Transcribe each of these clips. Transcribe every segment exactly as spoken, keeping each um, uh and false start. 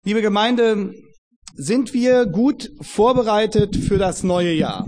Liebe Gemeinde, sind wir gut vorbereitet für das neue Jahr?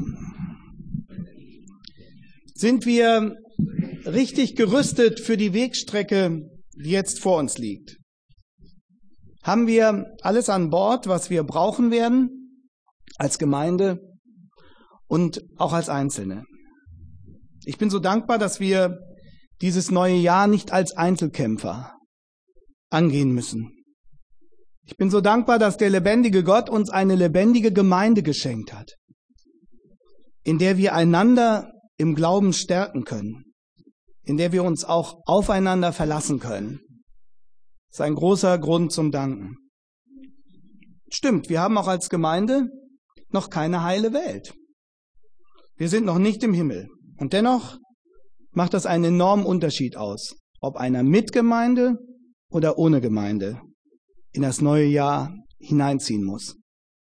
Sind wir richtig gerüstet für die Wegstrecke, die jetzt vor uns liegt? Haben wir alles an Bord, was wir brauchen werden, als Gemeinde und auch als Einzelne? Ich bin so dankbar, dass wir dieses neue Jahr nicht als Einzelkämpfer angehen müssen. Ich bin so dankbar, dass der lebendige Gott uns eine lebendige Gemeinde geschenkt hat, in der wir einander im Glauben stärken können, in der wir uns auch aufeinander verlassen können. Das ist ein großer Grund zum Danken. Stimmt, wir haben auch als Gemeinde noch keine heile Welt. Wir sind noch nicht im Himmel. Und dennoch macht das einen enormen Unterschied aus, ob einer mit Gemeinde oder ohne Gemeinde in das neue Jahr hineinziehen muss.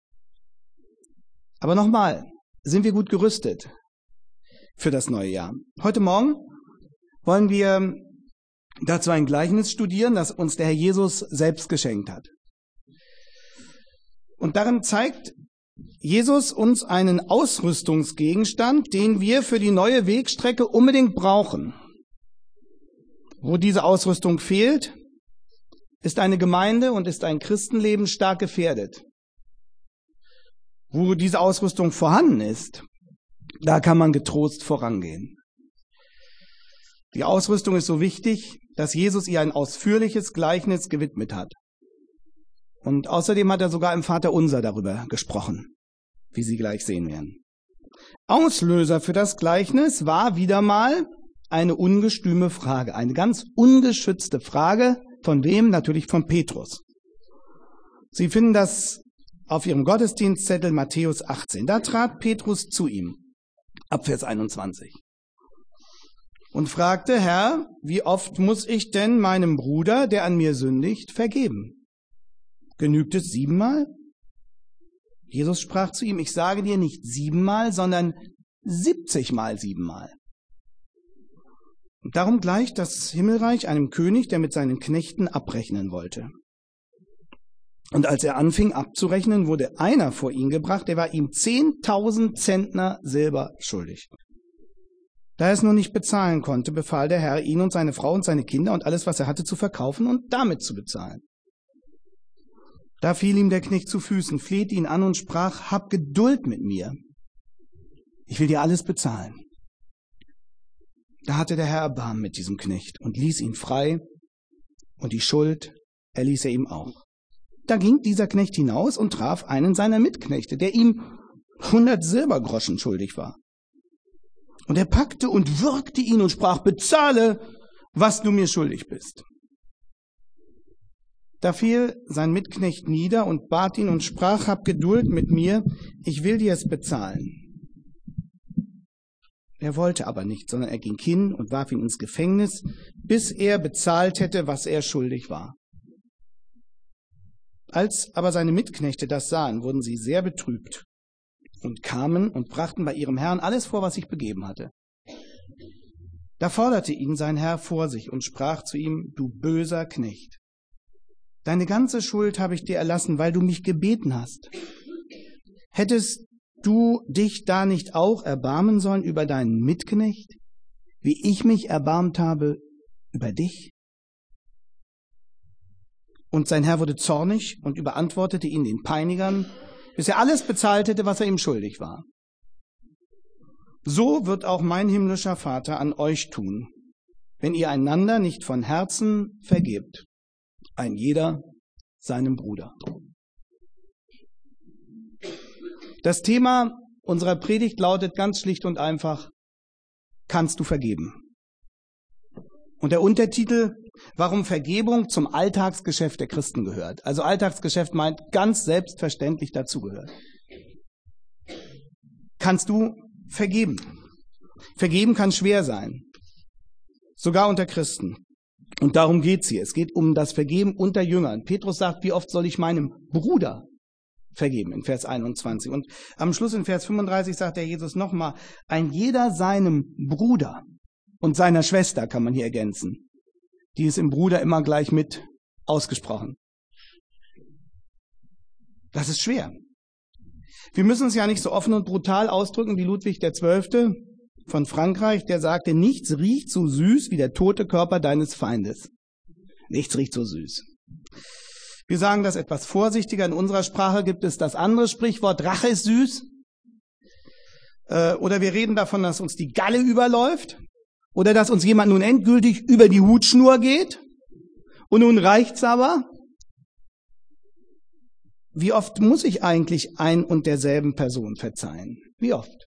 Aber nochmal, sind wir gut gerüstet für das neue Jahr? Heute Morgen wollen wir dazu ein Gleichnis studieren, das uns der Herr Jesus selbst geschenkt hat. Und darin zeigt Jesus uns einen Ausrüstungsgegenstand, den wir für die neue Wegstrecke unbedingt brauchen. Wo diese Ausrüstung fehlt, ist eine Gemeinde und ist ein Christenleben stark gefährdet. Wo diese Ausrüstung vorhanden ist, da kann man getrost vorangehen. Die Ausrüstung ist so wichtig, dass Jesus ihr ein ausführliches Gleichnis gewidmet hat. Und außerdem hat er sogar im Vaterunser darüber gesprochen, wie Sie gleich sehen werden. Auslöser für das Gleichnis war wieder mal eine ungestüme Frage, eine ganz ungeschützte Frage. Von wem? Natürlich von Petrus. Sie finden das auf Ihrem Gottesdienstzettel Matthäus achtzehn. Da trat Petrus zu ihm, ab Vers einundzwanzig, und fragte: Herr, wie oft muss ich denn meinem Bruder, der an mir sündigt, vergeben? Genügt es siebenmal? Jesus sprach zu ihm: Ich sage dir nicht siebenmal, sondern siebzigmal siebenmal. Und darum gleicht das Himmelreich einem König, der mit seinen Knechten abrechnen wollte. Und als er anfing abzurechnen, wurde einer vor ihn gebracht, der war ihm zehntausend Zentner Silber schuldig. Da er es nun nicht bezahlen konnte, befahl der Herr, ihn und seine Frau und seine Kinder und alles, was er hatte, zu verkaufen und damit zu bezahlen. Da fiel ihm der Knecht zu Füßen, flehte ihn an und sprach: Hab Geduld mit mir, ich will dir alles bezahlen. Da hatte der Herr Erbarmen mit diesem Knecht und ließ ihn frei, und die Schuld erließ er ihm auch. Da ging dieser Knecht hinaus und traf einen seiner Mitknechte, der ihm hundert Silbergroschen schuldig war. Und er packte und würgte ihn und sprach: Bezahle, was du mir schuldig bist. Da fiel sein Mitknecht nieder und bat ihn und sprach: Hab Geduld mit mir, ich will dir es bezahlen. Er wollte aber nicht, sondern er ging hin und warf ihn ins Gefängnis, bis er bezahlt hätte, was er schuldig war. Als aber seine Mitknechte das sahen, wurden sie sehr betrübt und kamen und brachten bei ihrem Herrn alles vor, was sich begeben hatte. Da forderte ihn sein Herr vor sich und sprach zu ihm: Du böser Knecht, deine ganze Schuld habe ich dir erlassen, weil du mich gebeten hast. Hättest du dich da nicht auch erbarmen sollen über deinen Mitknecht, wie ich mich erbarmt habe über dich? Und sein Herr wurde zornig und überantwortete ihn den Peinigern, bis er alles bezahlt hätte, was er ihm schuldig war. So wird auch mein himmlischer Vater an euch tun, wenn ihr einander nicht von Herzen vergebt, ein jeder seinem Bruder. Das Thema unserer Predigt lautet ganz schlicht und einfach: Kannst du vergeben? Und der Untertitel: Warum Vergebung zum Alltagsgeschäft der Christen gehört. Also Alltagsgeschäft meint ganz selbstverständlich dazugehört. Kannst du vergeben? Vergeben kann schwer sein, sogar unter Christen. Und darum geht's hier. Es geht um das Vergeben unter Jüngern. Petrus sagt: Wie oft soll ich meinem Bruder vergeben, in Vers einundzwanzig. Und am Schluss in Vers fünfunddreißig sagt der Jesus nochmal: Ein jeder seinem Bruder und seiner Schwester, kann man hier ergänzen. Die ist im Bruder immer gleich mit ausgesprochen. Das ist schwer. Wir müssen es ja nicht so offen und brutal ausdrücken wie Ludwig der Zwölfte von Frankreich, der sagte, nichts riecht so süß wie der tote Körper deines Feindes. Nichts riecht so süß. Wir sagen das etwas vorsichtiger. In unserer Sprache gibt es das andere Sprichwort, Rache ist süß. Äh, oder wir reden davon, dass uns die Galle überläuft. Oder dass uns jemand nun endgültig über die Hutschnur geht. Und nun reicht's aber. Wie oft muss ich eigentlich ein und derselben Person verzeihen? Wie oft?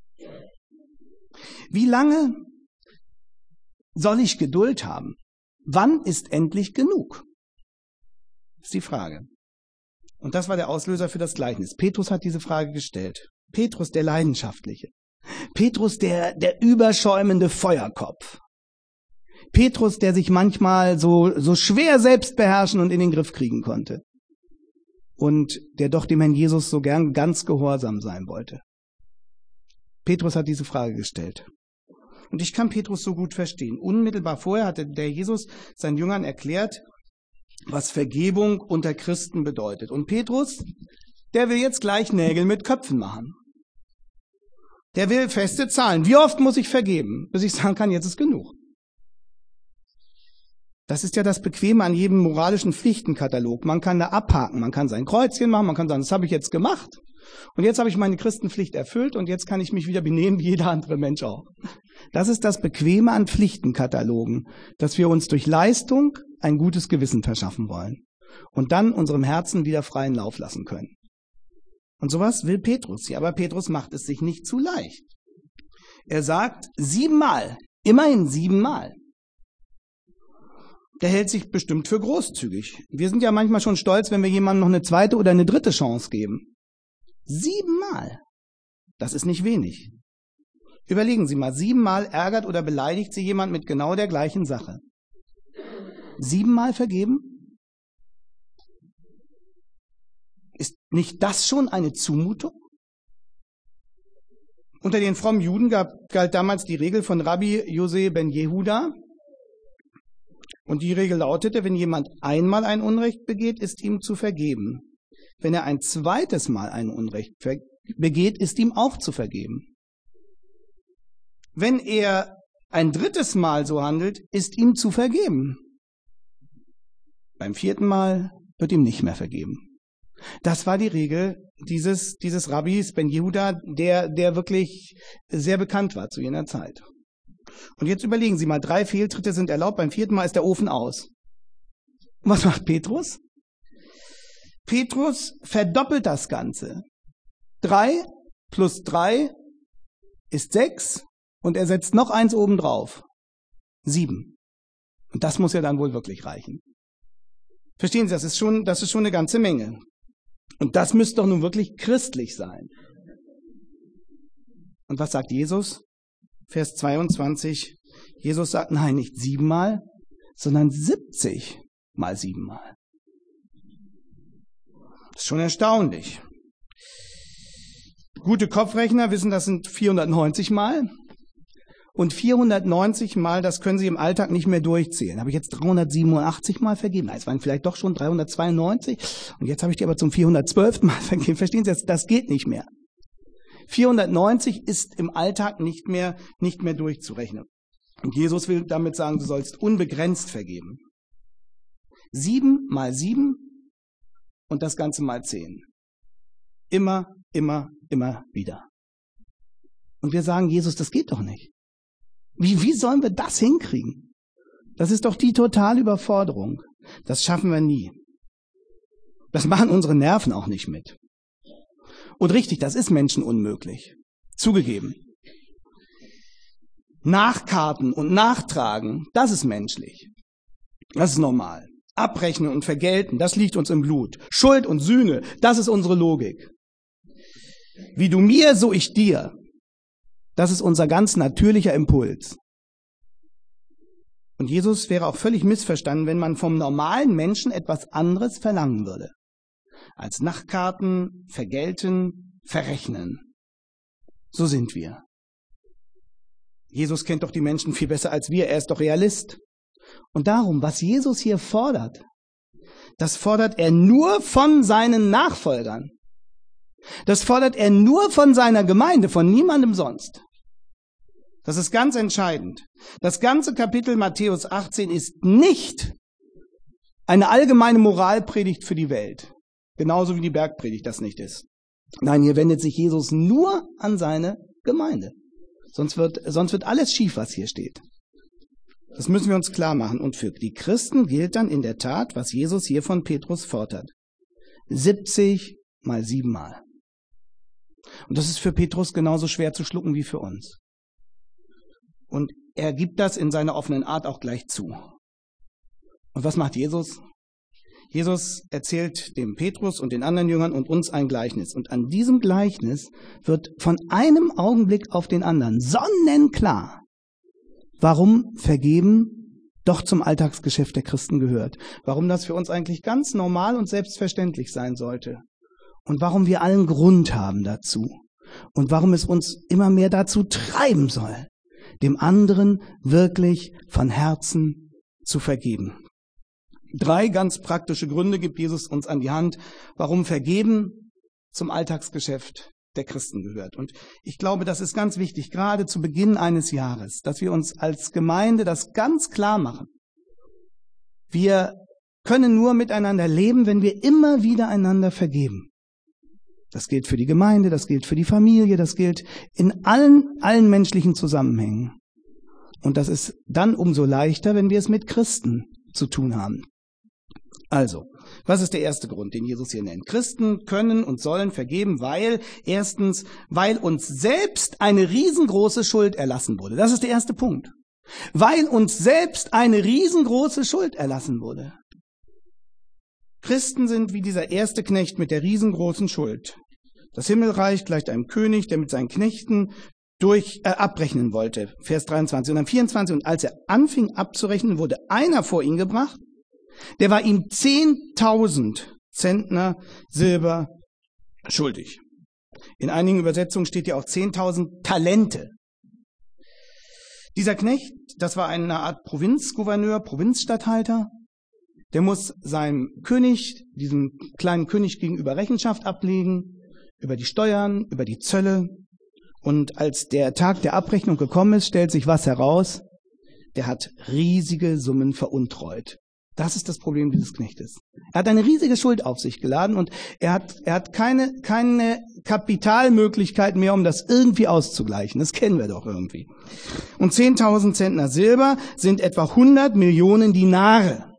Wie lange soll ich Geduld haben? Wann ist endlich genug? Das ist die Frage. Und das war der Auslöser für das Gleichnis. Petrus hat diese Frage gestellt. Petrus, der Leidenschaftliche. Petrus, der, der überschäumende Feuerkopf. Petrus, der sich manchmal so, so schwer selbst beherrschen und in den Griff kriegen konnte. Und der doch dem Herrn Jesus so gern ganz gehorsam sein wollte. Petrus hat diese Frage gestellt. Und ich kann Petrus so gut verstehen. Unmittelbar vorher hatte der Jesus seinen Jüngern erklärt, was Vergebung unter Christen bedeutet. Und Petrus, der will jetzt gleich Nägel mit Köpfen machen. Der will feste Zahlen. Wie oft muss ich vergeben, bis ich sagen kann, jetzt ist genug? Das ist ja das Bequeme an jedem moralischen Pflichtenkatalog. Man kann da abhaken, man kann sein Kreuzchen machen, man kann sagen, das habe ich jetzt gemacht. Und jetzt habe ich meine Christenpflicht erfüllt und jetzt kann ich mich wieder benehmen wie jeder andere Mensch auch. Das ist das Bequeme an Pflichtenkatalogen, dass wir uns durch Leistung ein gutes Gewissen verschaffen wollen und dann unserem Herzen wieder freien Lauf lassen können. Und sowas will Petrus hier, aber Petrus macht es sich nicht zu leicht. Er sagt siebenmal, immerhin siebenmal. Der hält sich bestimmt für großzügig. Wir sind ja manchmal schon stolz, wenn wir jemandem noch eine zweite oder eine dritte Chance geben. Siebenmal. Das ist nicht wenig. Überlegen Sie mal, siebenmal ärgert oder beleidigt Sie jemand mit genau der gleichen Sache. Siebenmal vergeben? Ist nicht das schon eine Zumutung? Unter den frommen Juden gab, galt damals die Regel von Rabbi Jose ben Jehuda. Und die Regel lautete, wenn jemand einmal ein Unrecht begeht, ist ihm zu vergeben. Wenn er ein zweites Mal ein Unrecht begeht, ist ihm auch zu vergeben. Wenn er ein drittes Mal so handelt, ist ihm zu vergeben. Beim vierten Mal wird ihm nicht mehr vergeben. Das war die Regel dieses, dieses Rabbis Ben Jehuda, der, der wirklich sehr bekannt war zu jener Zeit. Und jetzt überlegen Sie mal, drei Fehltritte sind erlaubt, beim vierten Mal ist der Ofen aus. Und was macht Petrus? Petrus verdoppelt das Ganze. Drei plus drei ist sechs und er setzt noch eins obendrauf. Sieben. Und das muss ja dann wohl wirklich reichen. Verstehen Sie, das ist schon, das ist schon eine ganze Menge. Und das müsste doch nun wirklich christlich sein. Und was sagt Jesus? Vers zweiundzwanzig. Jesus sagt, nein, nicht siebenmal, sondern siebzig mal siebenmal. Das ist schon erstaunlich. Gute Kopfrechner wissen, das sind vierhundertneunzig Mal. Und vierhundertneunzig Mal, das können Sie im Alltag nicht mehr durchzählen. Habe ich jetzt dreihundertsiebenundachtzig Mal vergeben? Es waren vielleicht doch schon dreihundertzweiundneunzig. Und jetzt habe ich die aber zum vierhundertzwölften Mal vergeben. Verstehen Sie, das, das geht nicht mehr. vierhundertneunzig ist im Alltag nicht mehr, nicht mehr durchzurechnen. Und Jesus will damit sagen, du sollst unbegrenzt vergeben. Sieben mal sieben und das Ganze mal zehn. Immer, immer, immer wieder. Und wir sagen, Jesus, das geht doch nicht. Wie, wie sollen wir das hinkriegen? Das ist doch die totale Überforderung. Das schaffen wir nie. Das machen unsere Nerven auch nicht mit. Und richtig, das ist Menschen unmöglich. Zugegeben. Nachkarten und nachtragen, das ist menschlich. Das ist normal. Abrechnen und vergelten, das liegt uns im Blut. Schuld und Sühne, das ist unsere Logik. Wie du mir, so ich dir. Das ist unser ganz natürlicher Impuls. Und Jesus wäre auch völlig missverstanden, wenn man vom normalen Menschen etwas anderes verlangen würde. Als Nachkarten, vergelten, verrechnen. So sind wir. Jesus kennt doch die Menschen viel besser als wir, er ist doch Realist. Und darum, was Jesus hier fordert, das fordert er nur von seinen Nachfolgern. Das fordert er nur von seiner Gemeinde, von niemandem sonst. Das ist ganz entscheidend. Das ganze Kapitel Matthäus achtzehn ist nicht eine allgemeine Moralpredigt für die Welt. Genauso wie die Bergpredigt das nicht ist. Nein, hier wendet sich Jesus nur an seine Gemeinde. Sonst wird, sonst wird alles schief, was hier steht. Das müssen wir uns klar machen. Und für die Christen gilt dann in der Tat, was Jesus hier von Petrus fordert. siebzig mal siebenmal. Und das ist für Petrus genauso schwer zu schlucken wie für uns. Und er gibt das in seiner offenen Art auch gleich zu. Und was macht Jesus? Jesus erzählt dem Petrus und den anderen Jüngern und uns ein Gleichnis. Und an diesem Gleichnis wird von einem Augenblick auf den anderen sonnenklar, warum Vergeben doch zum Alltagsgeschäft der Christen gehört. Warum das für uns eigentlich ganz normal und selbstverständlich sein sollte. Und warum wir allen Grund haben dazu. Und warum es uns immer mehr dazu treiben soll, dem anderen wirklich von Herzen zu vergeben. Drei ganz praktische Gründe gibt Jesus uns an die Hand, warum Vergeben zum Alltagsgeschäft der Christen gehört. Und ich glaube, das ist ganz wichtig, gerade zu Beginn eines Jahres, dass wir uns als Gemeinde das ganz klar machen. Wir können nur miteinander leben, wenn wir immer wieder einander vergeben. Das gilt für die Gemeinde, das gilt für die Familie, das gilt in allen, allen menschlichen Zusammenhängen. Und das ist dann umso leichter, wenn wir es mit Christen zu tun haben. Also, was ist der erste Grund, den Jesus hier nennt? Christen können und sollen vergeben, weil, erstens, weil uns selbst eine riesengroße Schuld erlassen wurde. Das ist der erste Punkt. Weil uns selbst eine riesengroße Schuld erlassen wurde. Christen sind wie dieser erste Knecht mit der riesengroßen Schuld. Das Himmelreich gleicht einem König, der mit seinen Knechten durch äh, abrechnen wollte. Vers dreiundzwanzig. Und dann vierundzwanzig. Und als er anfing abzurechnen, wurde einer vor ihn gebracht, der war ihm zehntausend Zentner Silber schuldig. In einigen Übersetzungen steht ja auch zehntausend Talente. Dieser Knecht, das war eine Art Provinzgouverneur, Provinzstatthalter. Der muss seinem König, diesem kleinen König gegenüber Rechenschaft ablegen, über die Steuern, über die Zölle. Und als der Tag der Abrechnung gekommen ist, stellt sich was heraus? Der hat riesige Summen veruntreut. Das ist das Problem dieses Knechtes. Er hat eine riesige Schuld auf sich geladen und er hat, er hat keine, keine Kapitalmöglichkeit mehr, um das irgendwie auszugleichen. Das kennen wir doch irgendwie. Und zehntausend Zentner Silber sind etwa hundert Millionen Dinare.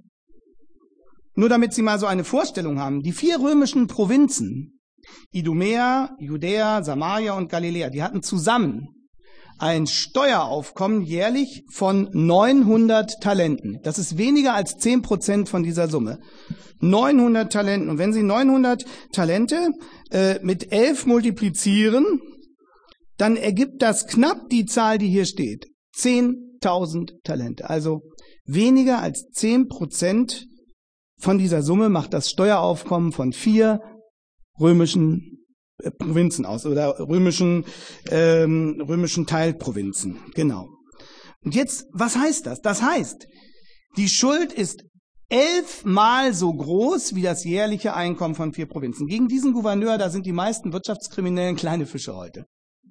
Nur damit Sie mal so eine Vorstellung haben, die vier römischen Provinzen, Idumea, Judäa, Samaria und Galiläa, die hatten zusammen ein Steueraufkommen jährlich von neunhundert Talenten. Das ist weniger als zehn Prozent von dieser Summe. neunhundert Talenten. Und wenn Sie neunhundert Talente äh, mit elf multiplizieren, dann ergibt das knapp die Zahl, die hier steht. zehntausend Talente. Also weniger als zehn Prozent von dieser Summe macht das Steueraufkommen von vier römischen Provinzen aus oder römischen, ähm, römischen Teilprovinzen. Genau. Und jetzt, was heißt das? Das heißt, die Schuld ist elfmal so groß wie das jährliche Einkommen von vier Provinzen. Gegen diesen Gouverneur, da sind die meisten Wirtschaftskriminellen kleine Fische heute.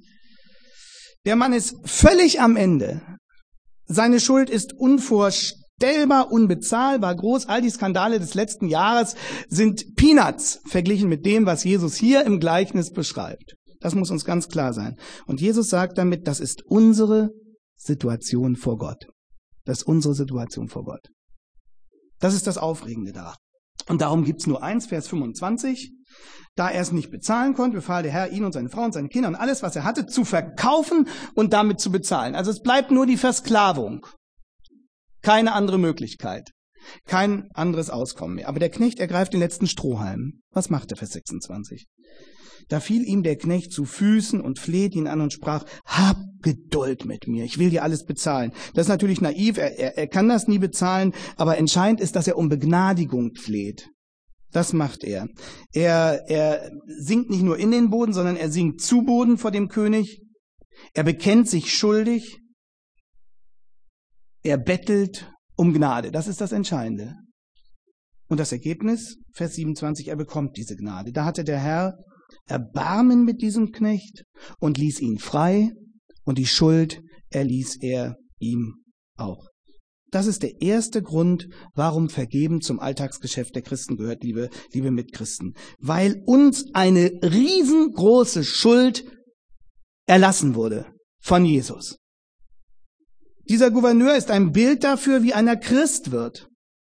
Der Mann ist völlig am Ende. Seine Schuld ist unvorstellbar, unbezahlbar groß. All die Skandale des letzten Jahres sind Peanuts verglichen mit dem, was Jesus hier im Gleichnis beschreibt. Das muss uns ganz klar sein. Und Jesus sagt damit, das ist unsere Situation vor Gott. Das ist unsere Situation vor Gott. Das ist das Aufregende daran. Und darum gibt's nur eins, Vers fünfundzwanzig. Da er es nicht bezahlen konnte, befahl der Herr, ihn und seine Frau und seine Kinder und alles, was er hatte, zu verkaufen und damit zu bezahlen. Also es bleibt nur die Versklavung. Keine andere Möglichkeit. Kein anderes Auskommen mehr. Aber der Knecht ergreift den letzten Strohhalm. Was macht er, Vers sechsundzwanzig? Da fiel ihm der Knecht zu Füßen und fleht ihn an und sprach, hab Geduld mit mir, ich will dir alles bezahlen. Das ist natürlich naiv, er, er, er kann das nie bezahlen, aber entscheidend ist, dass er um Begnadigung fleht. Das macht er. Er, er sinkt nicht nur in den Boden, sondern er sinkt zu Boden vor dem König. Er bekennt sich schuldig. Er bettelt um Gnade. Das ist das Entscheidende. Und das Ergebnis, Vers siebenundzwanzig, er bekommt diese Gnade. Da hatte der Herr Erbarmen mit diesem Knecht und ließ ihn frei, und die Schuld erließ er ihm auch. Das ist der erste Grund, warum Vergeben zum Alltagsgeschäft der Christen gehört, liebe, liebe Mitchristen. Weil uns eine riesengroße Schuld erlassen wurde von Jesus. Dieser Gouverneur ist ein Bild dafür, wie einer Christ wird.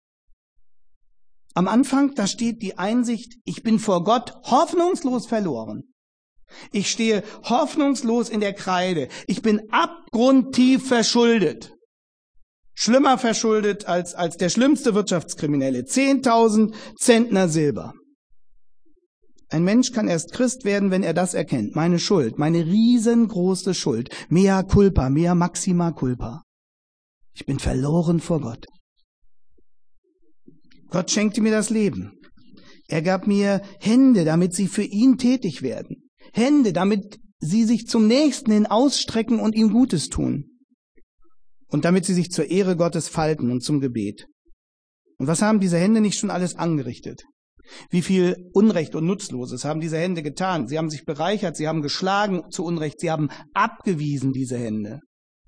Am Anfang, da steht die Einsicht, ich bin vor Gott hoffnungslos verloren. Ich stehe hoffnungslos in der Kreide. Ich bin abgrundtief verschuldet. Schlimmer verschuldet als, als der schlimmste Wirtschaftskriminelle. zehntausend Zentner Silber. Ein Mensch kann erst Christ werden, wenn er das erkennt. Meine Schuld, meine riesengroße Schuld. Mea culpa, mea maxima culpa. Ich bin verloren vor Gott. Gott schenkte mir das Leben. Er gab mir Hände, damit sie für ihn tätig werden. Hände, damit sie sich zum Nächsten hin ausstrecken und ihm Gutes tun. Und damit sie sich zur Ehre Gottes falten und zum Gebet. Und was haben diese Hände nicht schon alles angerichtet? Wie viel Unrecht und Nutzloses haben diese Hände getan? Sie haben sich bereichert, sie haben geschlagen zu Unrecht, sie haben abgewiesen, diese Hände.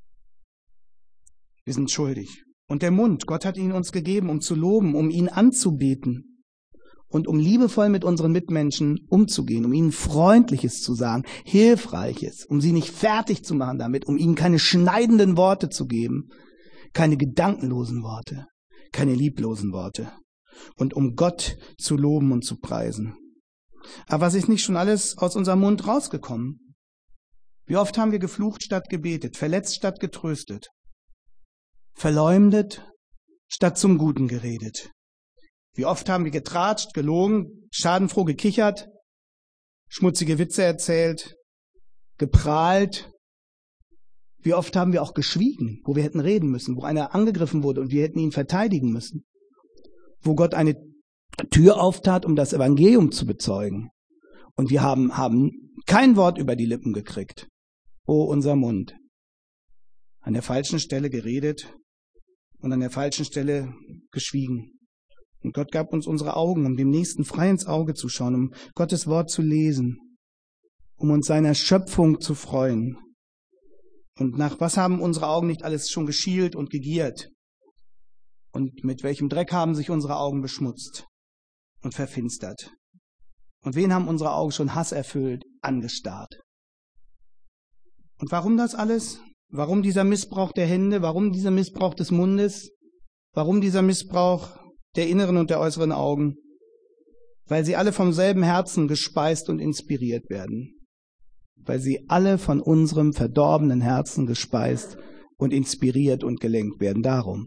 Wir sind schuldig. Und der Mund, Gott hat ihn uns gegeben, um zu loben, um ihn anzubeten und um liebevoll mit unseren Mitmenschen umzugehen, um ihnen Freundliches zu sagen, Hilfreiches, um sie nicht fertig zu machen damit, um ihnen keine schneidenden Worte zu geben, keine gedankenlosen Worte, keine lieblosen Worte und um Gott zu loben und zu preisen. Aber was ist nicht schon alles aus unserem Mund rausgekommen? Wie oft haben wir geflucht statt gebetet, verletzt statt getröstet? Verleumdet, statt zum Guten geredet. Wie oft haben wir getratscht, gelogen, schadenfroh gekichert, schmutzige Witze erzählt, geprahlt. Wie oft haben wir auch geschwiegen, wo wir hätten reden müssen, wo einer angegriffen wurde und wir hätten ihn verteidigen müssen. Wo Gott eine Tür auftat, um das Evangelium zu bezeugen. Und wir haben, haben kein Wort über die Lippen gekriegt. Oh, unser Mund. An der falschen Stelle geredet und an der falschen Stelle geschwiegen. Und Gott gab uns unsere Augen, um dem Nächsten frei ins Auge zu schauen, um Gottes Wort zu lesen, um uns seiner Schöpfung zu freuen. Und nach was haben unsere Augen nicht alles schon geschielt und gegiert? Und mit welchem Dreck haben sich unsere Augen beschmutzt und verfinstert? Und wen haben unsere Augen schon hasserfüllt angestarrt? Und warum das alles? Warum dieser Missbrauch der Hände? Warum dieser Missbrauch des Mundes? Warum dieser Missbrauch der inneren und der äußeren Augen? Weil sie alle vom selben Herzen gespeist und inspiriert werden. Weil sie alle von unserem verdorbenen Herzen gespeist und inspiriert und gelenkt werden. Darum.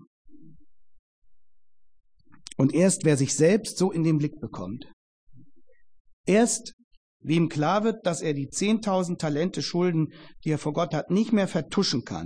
Und erst wer sich selbst so in den Blick bekommt, erst wem klar wird, dass er die zehntausend Talente Schulden, die er vor Gott hat, nicht mehr vertuschen kann.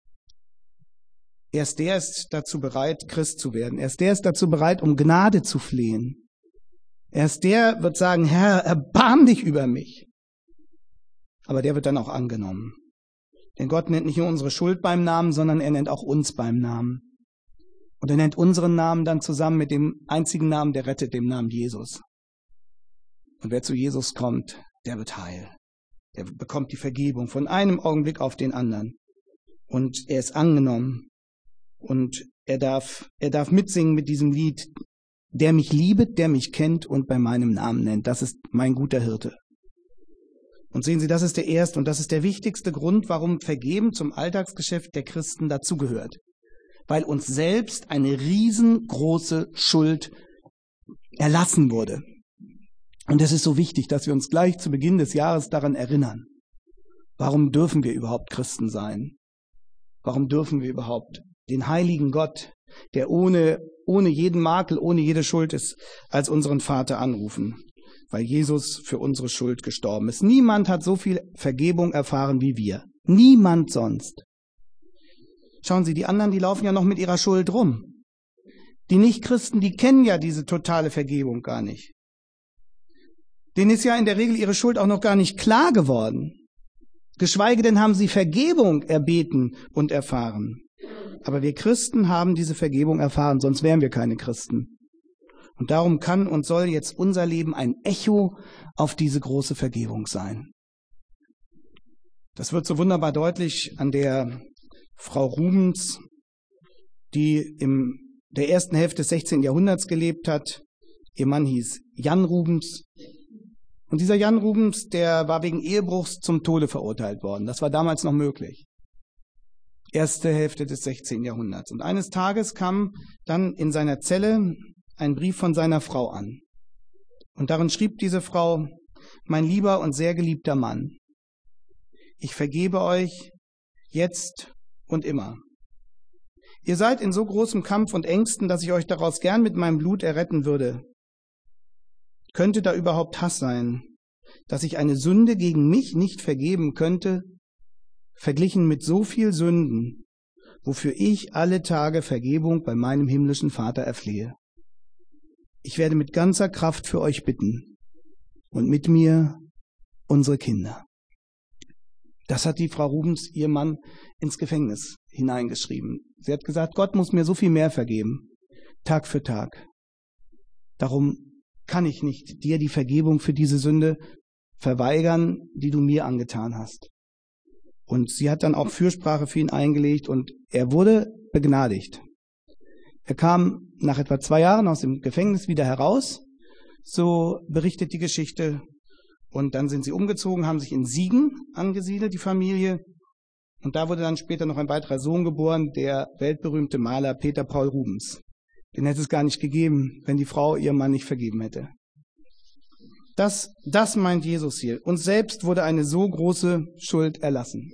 Erst der ist dazu bereit, Christ zu werden. Erst der ist dazu bereit, um Gnade zu flehen. Erst der wird sagen, Herr, erbarm dich über mich. Aber der wird dann auch angenommen. Denn Gott nennt nicht nur unsere Schuld beim Namen, sondern er nennt auch uns beim Namen. Und er nennt unseren Namen dann zusammen mit dem einzigen Namen, der rettet, dem Namen Jesus. Und wer zu Jesus kommt, der wird heil. Der bekommt die Vergebung von einem Augenblick auf den anderen. Und er ist angenommen. Und er darf, er darf mitsingen mit diesem Lied, der mich liebet, der mich kennt und bei meinem Namen nennt. Das ist mein guter Hirte. Und sehen Sie, das ist der erste und das ist der wichtigste Grund, warum Vergeben zum Alltagsgeschäft der Christen dazugehört. Weil uns selbst eine riesengroße Schuld erlassen wurde. Und es ist so wichtig, dass wir uns gleich zu Beginn des Jahres daran erinnern. Warum dürfen wir überhaupt Christen sein? Warum dürfen wir überhaupt den heiligen Gott, der ohne, ohne jeden Makel, ohne jede Schuld ist, als unseren Vater anrufen? Weil Jesus für unsere Schuld gestorben ist. Niemand hat so viel Vergebung erfahren wie wir. Niemand sonst. Schauen Sie, die anderen, die laufen ja noch mit ihrer Schuld rum. Die Nichtchristen, die kennen ja diese totale Vergebung gar nicht. Denen ist ja in der Regel ihre Schuld auch noch gar nicht klar geworden. Geschweige denn haben sie Vergebung erbeten und erfahren. Aber wir Christen haben diese Vergebung erfahren, sonst wären wir keine Christen. Und darum kann und soll jetzt unser Leben ein Echo auf diese große Vergebung sein. Das wird so wunderbar deutlich an der Frau Rubens, die in der ersten Hälfte des sechzehnten Jahrhunderts gelebt hat. Ihr Mann hieß Jan Rubens. Und dieser Jan Rubens, der war wegen Ehebruchs zum Tode verurteilt worden. Das war damals noch möglich. Erste Hälfte des sechzehnten Jahrhunderts. Und eines Tages kam dann in seiner Zelle ein Brief von seiner Frau an. Und darin schrieb diese Frau: Mein lieber und sehr geliebter Mann, ich vergebe euch jetzt und immer. Ihr seid in so großem Kampf und Ängsten, dass ich euch daraus gern mit meinem Blut erretten würde. Könnte da überhaupt Hass sein, dass ich eine Sünde gegen mich nicht vergeben könnte, verglichen mit so viel Sünden, wofür ich alle Tage Vergebung bei meinem himmlischen Vater erflehe? Ich werde mit ganzer Kraft für euch bitten und mit mir unsere Kinder. Das hat die Frau Rubens, ihr Mann, ins Gefängnis hineingeschrieben. Sie hat gesagt, Gott muss mir so viel mehr vergeben, Tag für Tag. Darum kann ich nicht dir die Vergebung für diese Sünde verweigern, die du mir angetan hast. Und sie hat dann auch Fürsprache für ihn eingelegt und er wurde begnadigt. Er kam nach etwa zwei Jahren aus dem Gefängnis wieder heraus, so berichtet die Geschichte. Und dann sind sie umgezogen, haben sich in Siegen angesiedelt, die Familie. Und da wurde dann später noch ein weiterer Sohn geboren, der weltberühmte Maler Peter Paul Rubens. Den hätte es gar nicht gegeben, wenn die Frau ihrem Mann nicht vergeben hätte. Das, das meint Jesus hier. Uns selbst wurde eine so große Schuld erlassen.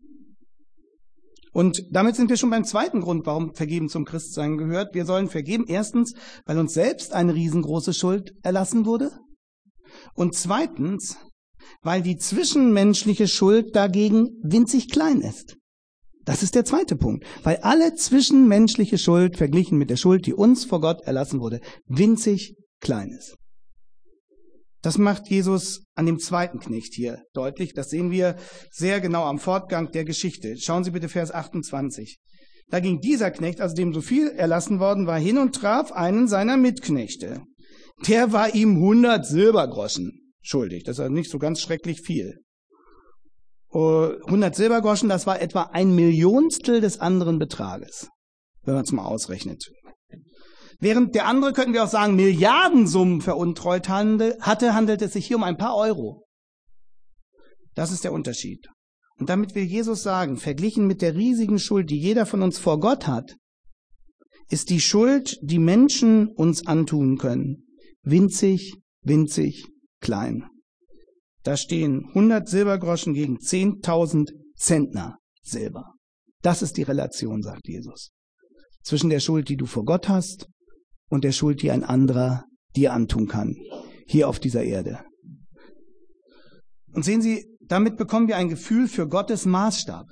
Und damit sind wir schon beim zweiten Grund, warum Vergeben zum Christsein gehört. Wir sollen vergeben, erstens, weil uns selbst eine riesengroße Schuld erlassen wurde. Und zweitens, weil die zwischenmenschliche Schuld dagegen winzig klein ist. Das ist der zweite Punkt. Weil alle zwischenmenschliche Schuld verglichen mit der Schuld, die uns vor Gott erlassen wurde, winzig klein ist. Das macht Jesus an dem zweiten Knecht hier deutlich. Das sehen wir sehr genau am Fortgang der Geschichte. Schauen Sie bitte Vers achtundzwanzig. Da ging dieser Knecht, also dem so viel erlassen worden war, hin und traf einen seiner Mitknechte. Der war ihm hundert Silbergroschen schuldig. Das ist also nicht so ganz schrecklich viel. hundert Silbergroschen, das war etwa ein Millionstel des anderen Betrages, wenn man es mal ausrechnet. Während der andere, könnten wir auch sagen, Milliardensummen veruntreut hatte, handelt es sich hier um ein paar Euro. Das ist der Unterschied. Und damit will Jesus sagen, verglichen mit der riesigen Schuld, die jeder von uns vor Gott hat, ist die Schuld, die Menschen uns antun können, winzig, winzig klein. Da stehen hundert Silbergroschen gegen zehntausend Zentner Silber. Das ist die Relation, sagt Jesus, zwischen der Schuld, die du vor Gott hast, und der Schuld, die ein anderer dir antun kann, hier auf dieser Erde. Und sehen Sie, damit bekommen wir ein Gefühl für Gottes Maßstab.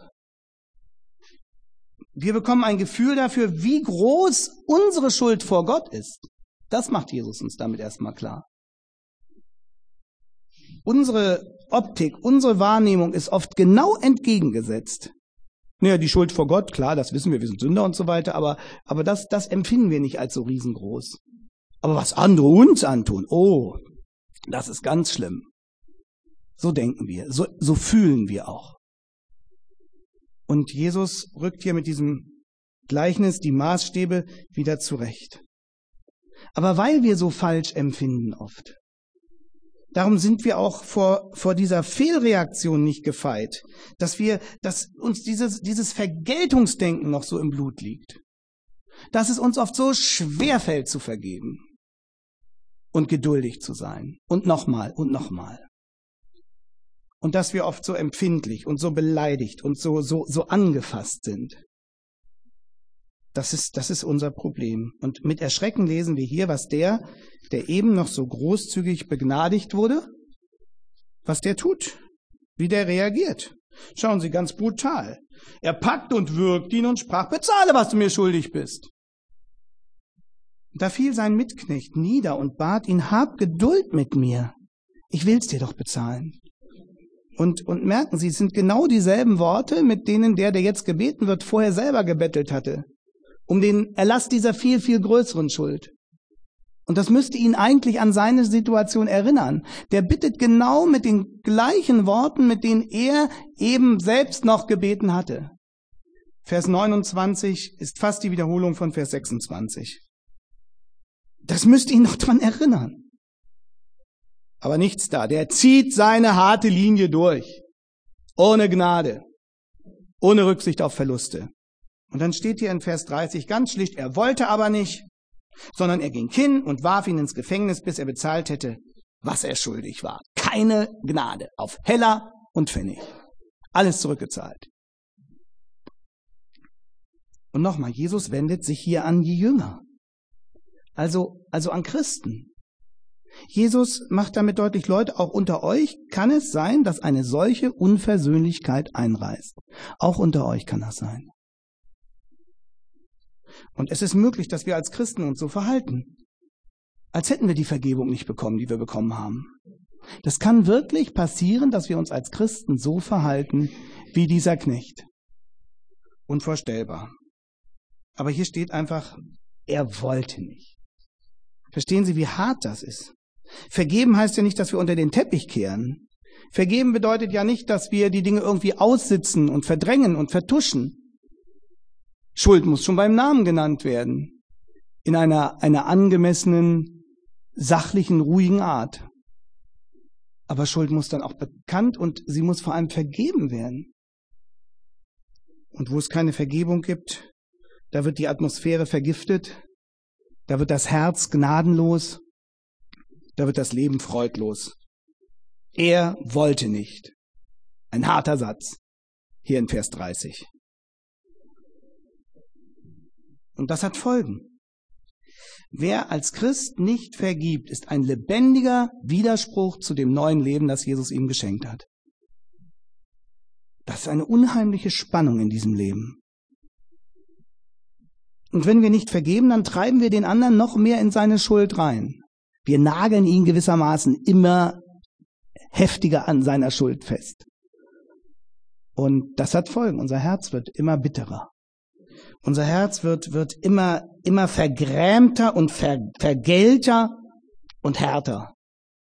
Wir bekommen ein Gefühl dafür, wie groß unsere Schuld vor Gott ist. Das macht Jesus uns damit erstmal klar. Unsere Optik, unsere Wahrnehmung ist oft genau entgegengesetzt. Naja, die Schuld vor Gott, klar, das wissen wir, wir sind Sünder und so weiter, aber, aber das, das empfinden wir nicht als so riesengroß. Aber was andere uns antun, oh, das ist ganz schlimm. So denken wir, so, so fühlen wir auch. Und Jesus rückt hier mit diesem Gleichnis die Maßstäbe wieder zurecht. Aber weil wir so falsch empfinden oft, darum sind wir auch vor, vor dieser Fehlreaktion nicht gefeit, dass wir, dass uns dieses, dieses Vergeltungsdenken noch so im Blut liegt. Dass es uns oft so schwer fällt zu vergeben und geduldig zu sein und nochmal und nochmal. Und dass wir oft so empfindlich und so beleidigt und so, so, so angefasst sind. Das ist, das ist unser Problem. Und mit Erschrecken lesen wir hier, was der, der eben noch so großzügig begnadigt wurde, was der tut, wie der reagiert. Schauen Sie, ganz brutal. Er packt und würgt ihn und sprach, bezahle, was du mir schuldig bist. Da fiel sein Mitknecht nieder und bat ihn, hab Geduld mit mir. Ich will's dir doch bezahlen. Und, und merken Sie, es sind genau dieselben Worte, mit denen der, der jetzt gebeten wird, vorher selber gebettelt hatte. Um den Erlass dieser viel, viel größeren Schuld. Und das müsste ihn eigentlich an seine Situation erinnern. Der bittet genau mit den gleichen Worten, mit denen er eben selbst noch gebeten hatte. Vers neunundzwanzig ist fast die Wiederholung von Vers sechsundzwanzig. Das müsste ihn noch dran erinnern. Aber nichts da. Der zieht seine harte Linie durch. Ohne Gnade. Ohne Rücksicht auf Verluste. Und dann steht hier in Vers dreißig ganz schlicht, er wollte aber nicht, sondern er ging hin und warf ihn ins Gefängnis, bis er bezahlt hätte, was er schuldig war. Keine Gnade. Auf Heller und Pfennig. Alles zurückgezahlt. Und nochmal, Jesus wendet sich hier an die Jünger. Also, also an Christen. Jesus macht damit deutlich, Leute, auch unter euch kann es sein, dass eine solche Unversöhnlichkeit einreißt. Auch unter euch kann das sein. Und es ist möglich, dass wir als Christen uns so verhalten, als hätten wir die Vergebung nicht bekommen, die wir bekommen haben. Das kann wirklich passieren, dass wir uns als Christen so verhalten wie dieser Knecht. Unvorstellbar. Aber hier steht einfach, er wollte nicht. Verstehen Sie, wie hart das ist? Vergeben heißt ja nicht, dass wir unter den Teppich kehren. Vergeben bedeutet ja nicht, dass wir die Dinge irgendwie aussitzen und verdrängen und vertuschen. Schuld muss schon beim Namen genannt werden. In einer, einer angemessenen, sachlichen, ruhigen Art. Aber Schuld muss dann auch bekannt und sie muss vor allem vergeben werden. Und wo es keine Vergebung gibt, da wird die Atmosphäre vergiftet, da wird das Herz gnadenlos, da wird das Leben freudlos. Er wollte nicht. Ein harter Satz, hier in Vers dreißig. Und das hat Folgen. Wer als Christ nicht vergibt, ist ein lebendiger Widerspruch zu dem neuen Leben, das Jesus ihm geschenkt hat. Das ist eine unheimliche Spannung in diesem Leben. Und wenn wir nicht vergeben, dann treiben wir den anderen noch mehr in seine Schuld rein. Wir nageln ihn gewissermaßen immer heftiger an seiner Schuld fest. Und das hat Folgen. Unser Herz wird immer bitterer. Unser Herz wird, wird immer, immer vergrämter und ver, vergällter und härter.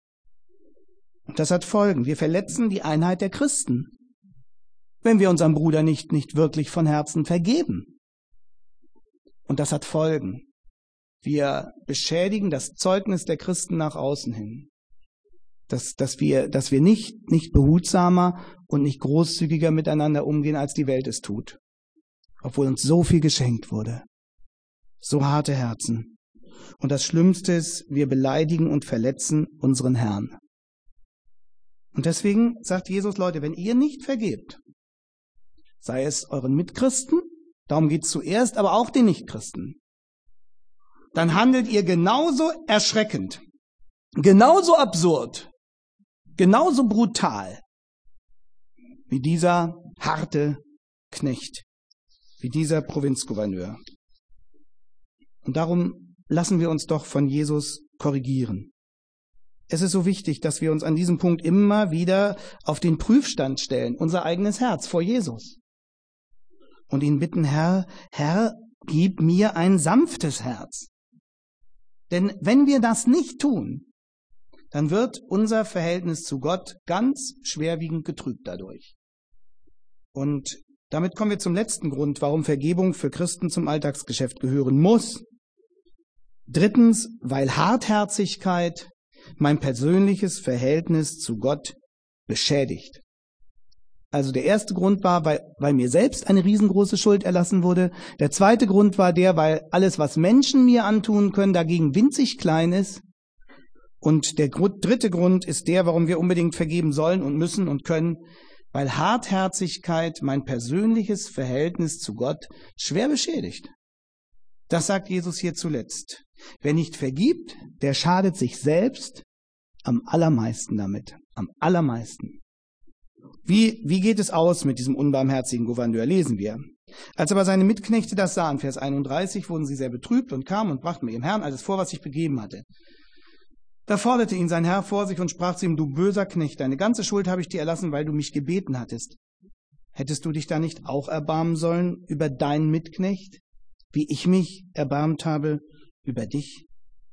Und das hat Folgen. Wir verletzen die Einheit der Christen, wenn wir unserem Bruder nicht, nicht wirklich von Herzen vergeben. Und das hat Folgen. Wir beschädigen das Zeugnis der Christen nach außen hin. Dass, dass wir, dass wir nicht, nicht behutsamer und nicht großzügiger miteinander umgehen, als die Welt es tut. Obwohl uns so viel geschenkt wurde. So harte Herzen. Und das Schlimmste ist, wir beleidigen und verletzen unseren Herrn. Und deswegen sagt Jesus, Leute, wenn ihr nicht vergebt, sei es euren Mitchristen, darum geht es zuerst, aber auch den Nichtchristen, dann handelt ihr genauso erschreckend, genauso absurd, genauso brutal wie dieser harte Knecht, wie dieser Provinzgouverneur. Und darum lassen wir uns doch von Jesus korrigieren. Es ist so wichtig, dass wir uns an diesem Punkt immer wieder auf den Prüfstand stellen, unser eigenes Herz vor Jesus. Und ihn bitten, Herr, Herr, gib mir ein sanftes Herz. Denn wenn wir das nicht tun, dann wird unser Verhältnis zu Gott ganz schwerwiegend getrübt dadurch. Und damit kommen wir zum letzten Grund, warum Vergebung für Christen zum Alltagsgeschäft gehören muss. Drittens, weil Hartherzigkeit mein persönliches Verhältnis zu Gott beschädigt. Also der erste Grund war, weil, weil mir selbst eine riesengroße Schuld erlassen wurde. Der zweite Grund war der, weil alles, was Menschen mir antun können, dagegen winzig klein ist. Und der dritte Grund ist der, warum wir unbedingt vergeben sollen und müssen und können, weil Hartherzigkeit mein persönliches Verhältnis zu Gott schwer beschädigt. Das sagt Jesus hier zuletzt. Wer nicht vergibt, der schadet sich selbst am allermeisten damit. Am allermeisten. Wie, wie geht es aus mit diesem unbarmherzigen Gouverneur? Lesen wir. Als aber seine Mitknechte das sahen, Vers einunddreißig, wurden sie sehr betrübt und kamen und brachten ihrem Herrn alles vor, was sich begeben hatte. Da forderte ihn sein Herr vor sich und sprach zu ihm, du böser Knecht, deine ganze Schuld habe ich dir erlassen, weil du mich gebeten hattest. Hättest du dich da nicht auch erbarmen sollen über deinen Mitknecht, wie ich mich erbarmt habe über dich?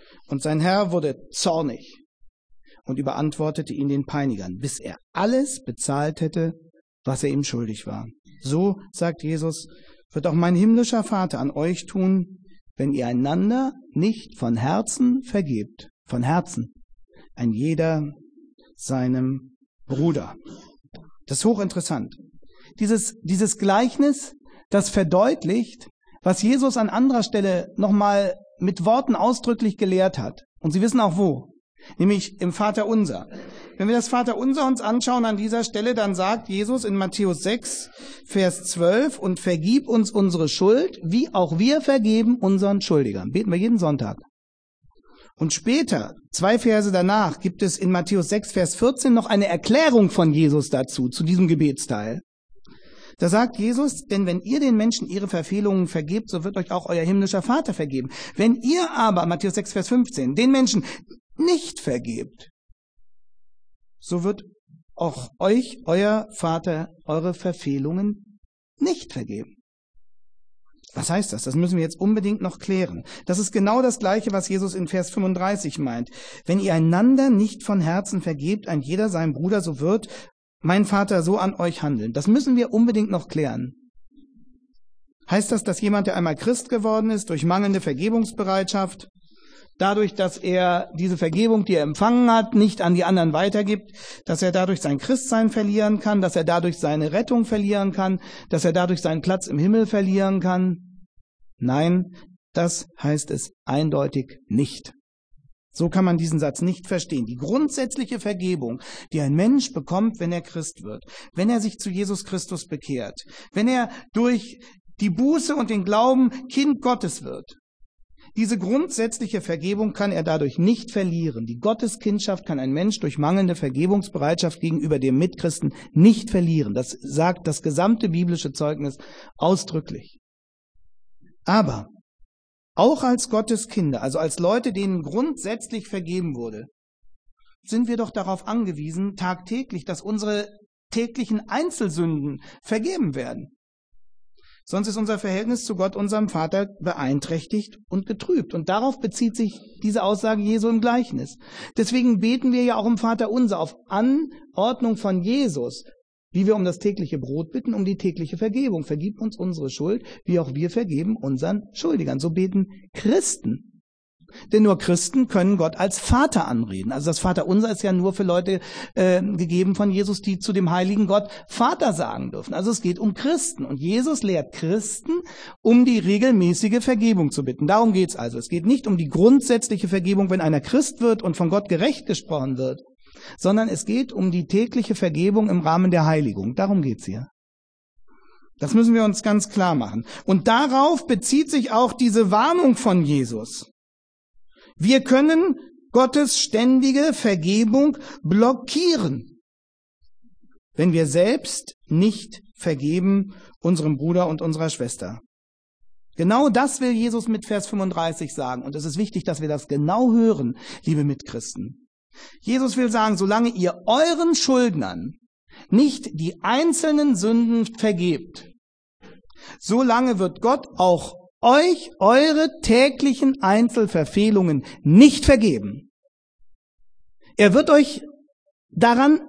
Und sein Herr wurde zornig und überantwortete ihn den Peinigern, bis er alles bezahlt hätte, was er ihm schuldig war. So, sagt Jesus, wird auch mein himmlischer Vater an euch tun, wenn ihr einander nicht von Herzen vergebt. Von Herzen. Ein jeder seinem Bruder. Das ist hochinteressant. Dieses, dieses Gleichnis, das verdeutlicht, was Jesus an anderer Stelle nochmal mit Worten ausdrücklich gelehrt hat. Und Sie wissen auch wo. Nämlich im Vaterunser. Wenn wir das Vaterunser uns anschauen an dieser Stelle, dann sagt Jesus in Matthäus sechs, Vers zwölf, und vergib uns unsere Schuld, wie auch wir vergeben unseren Schuldigern. Beten wir jeden Sonntag. Und später, zwei Verse danach, gibt es in Matthäus sechs, Vers vierzehn noch eine Erklärung von Jesus dazu, zu diesem Gebetsteil. Da sagt Jesus, denn wenn ihr den Menschen ihre Verfehlungen vergebt, so wird euch auch euer himmlischer Vater vergeben. Wenn ihr aber, Matthäus sechs, Vers fünfzehn, den Menschen nicht vergebt, so wird auch euch euer Vater eure Verfehlungen nicht vergeben. Was heißt das? Das müssen wir jetzt unbedingt noch klären. Das ist genau das Gleiche, was Jesus in Vers fünfunddreißig meint. Wenn ihr einander nicht von Herzen vergebt, ein jeder seinem Bruder, so wird mein Vater so an euch handeln. Das müssen wir unbedingt noch klären. Heißt das, dass jemand, der einmal Christ geworden ist, durch mangelnde Vergebungsbereitschaft, dadurch, dass er diese Vergebung, die er empfangen hat, nicht an die anderen weitergibt, dass er dadurch sein Christsein verlieren kann, dass er dadurch seine Rettung verlieren kann, dass er dadurch seinen Platz im Himmel verlieren kann? Nein, das heißt es eindeutig nicht. So kann man diesen Satz nicht verstehen. Die grundsätzliche Vergebung, die ein Mensch bekommt, wenn er Christ wird, wenn er sich zu Jesus Christus bekehrt, wenn er durch die Buße und den Glauben Kind Gottes wird, diese grundsätzliche Vergebung kann er dadurch nicht verlieren. Die Gotteskindschaft kann ein Mensch durch mangelnde Vergebungsbereitschaft gegenüber dem Mitchristen nicht verlieren. Das sagt das gesamte biblische Zeugnis ausdrücklich. Aber auch als Gotteskinder, also als Leute, denen grundsätzlich vergeben wurde, sind wir doch darauf angewiesen, tagtäglich, dass unsere täglichen Einzelsünden vergeben werden. Sonst ist unser Verhältnis zu Gott, unserem Vater, beeinträchtigt und getrübt. Und darauf bezieht sich diese Aussage Jesu im Gleichnis. Deswegen beten wir ja auch im Vaterunser auf Anordnung von Jesus, wie wir um das tägliche Brot bitten, um die tägliche Vergebung. Vergib uns unsere Schuld, wie auch wir vergeben unseren Schuldigern. So beten Christen. Denn nur Christen können Gott als Vater anreden. Also das Vaterunser ist ja nur für Leute äh, gegeben von Jesus, die zu dem heiligen Gott Vater sagen dürfen. Also es geht um Christen. Und Jesus lehrt Christen, um die regelmäßige Vergebung zu bitten. Darum geht's also. Es geht nicht um die grundsätzliche Vergebung, wenn einer Christ wird und von Gott gerecht gesprochen wird, sondern es geht um die tägliche Vergebung im Rahmen der Heiligung. Darum geht's hier. Das müssen wir uns ganz klar machen. Und darauf bezieht sich auch diese Warnung von Jesus. Wir können Gottes ständige Vergebung blockieren, wenn wir selbst nicht vergeben unserem Bruder und unserer Schwester. Genau das will Jesus mit Vers fünfunddreißig sagen. Und es ist wichtig, dass wir das genau hören, liebe Mitchristen. Jesus will sagen, solange ihr euren Schuldnern nicht die einzelnen Sünden vergebt, solange wird Gott auch euch eure täglichen Einzelverfehlungen nicht vergeben. Er wird euch daran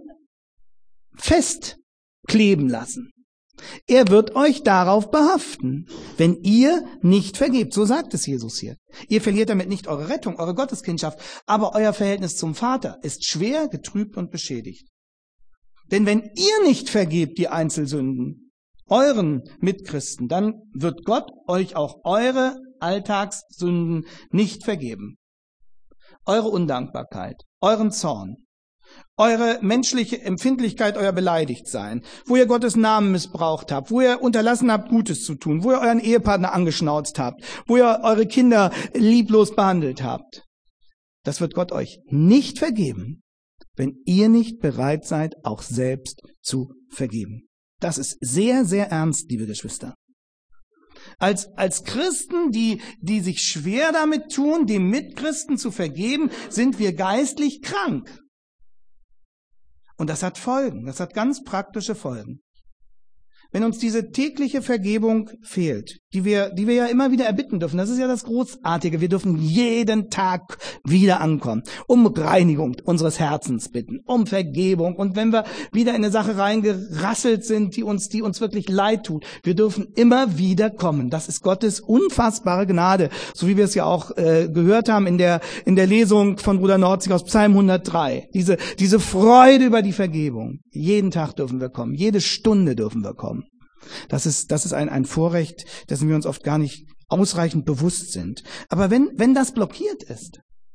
festkleben lassen. Er wird euch darauf behaften, wenn ihr nicht vergebt. So sagt es Jesus hier. Ihr verliert damit nicht eure Rettung, eure Gotteskindschaft, aber euer Verhältnis zum Vater ist schwer, getrübt und beschädigt. Denn wenn ihr nicht vergebt die Einzelsünden, euren Mitchristen, dann wird Gott euch auch eure Alltagssünden nicht vergeben. Eure Undankbarkeit, euren Zorn, eure menschliche Empfindlichkeit, euer Beleidigtsein, wo ihr Gottes Namen missbraucht habt, wo ihr unterlassen habt, Gutes zu tun, wo ihr euren Ehepartner angeschnauzt habt, wo ihr eure Kinder lieblos behandelt habt. Das wird Gott euch nicht vergeben, wenn ihr nicht bereit seid, auch selbst zu vergeben. Das ist sehr, sehr ernst, liebe Geschwister. Als, als Christen, die, die sich schwer damit tun, dem Mitchristen zu vergeben, sind wir geistlich krank. Und das hat Folgen, das hat ganz praktische Folgen. Wenn uns diese tägliche Vergebung fehlt, die wir, die wir ja immer wieder erbitten dürfen. Das ist ja das Großartige. Wir dürfen jeden Tag wieder ankommen, um Reinigung unseres Herzens bitten, um Vergebung. Und wenn wir wieder in eine Sache reingerasselt sind, die uns, die uns wirklich leid tut, wir dürfen immer wieder kommen. Das ist Gottes unfassbare Gnade, so wie wir es ja auch äh, gehört haben in der in der Lesung von Bruder Norzig aus Psalm hundertdrei. Diese diese Freude über die Vergebung. Jeden Tag dürfen wir kommen, jede Stunde dürfen wir kommen. Das ist, das ist ein, ein Vorrecht, dessen wir uns oft gar nicht ausreichend bewusst sind. Aber wenn, wenn das blockiert ist,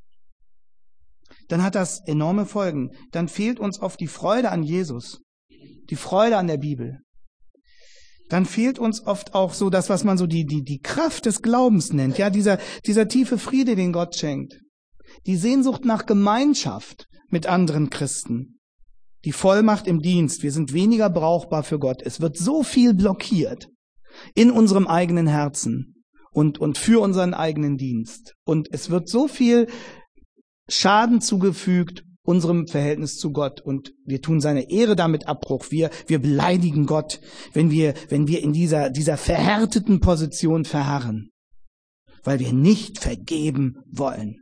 dann hat das enorme Folgen. Dann fehlt uns oft die Freude an Jesus, die Freude an der Bibel. Dann fehlt uns oft auch so das, was man so die, die, die Kraft des Glaubens nennt. Ja, dieser, dieser tiefe Friede, den Gott schenkt. Die Sehnsucht nach Gemeinschaft mit anderen Christen. Die Vollmacht im Dienst. Wir sind weniger brauchbar für Gott. Es wird so viel blockiert in unserem eigenen Herzen und, und für unseren eigenen Dienst. Und es wird so viel Schaden zugefügt unserem Verhältnis zu Gott. Und wir tun seine Ehre damit Abbruch. Wir, wir beleidigen Gott, wenn wir, wenn wir in dieser, dieser verhärteten Position verharren, weil wir nicht vergeben wollen.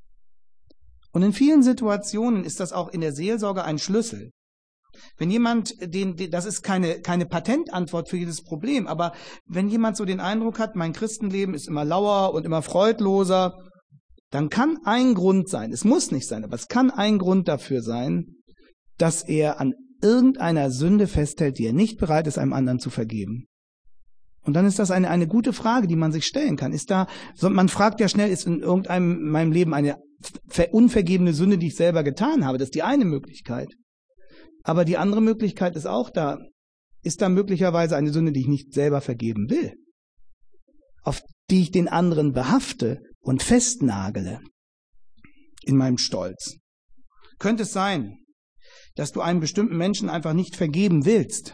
Und in vielen Situationen ist das auch in der Seelsorge ein Schlüssel. Wenn jemand, den, das ist keine, keine Patentantwort für jedes Problem, aber wenn jemand so den Eindruck hat, mein Christenleben ist immer lauer und immer freudloser, dann kann ein Grund sein, es muss nicht sein, aber es kann ein Grund dafür sein, dass er an irgendeiner Sünde festhält, die er nicht bereit ist, einem anderen zu vergeben. Und dann ist das eine, eine gute Frage, die man sich stellen kann. Ist da, man fragt ja schnell, ist in irgendeinem in meinem Leben eine unvergebene Sünde, die ich selber getan habe? Das ist die eine Möglichkeit. Aber die andere Möglichkeit ist auch da. Ist da möglicherweise eine Sünde, die ich nicht selber vergeben will? Auf die ich den anderen behafte und festnagele in meinem Stolz? Könnte es sein, dass du einem bestimmten Menschen einfach nicht vergeben willst?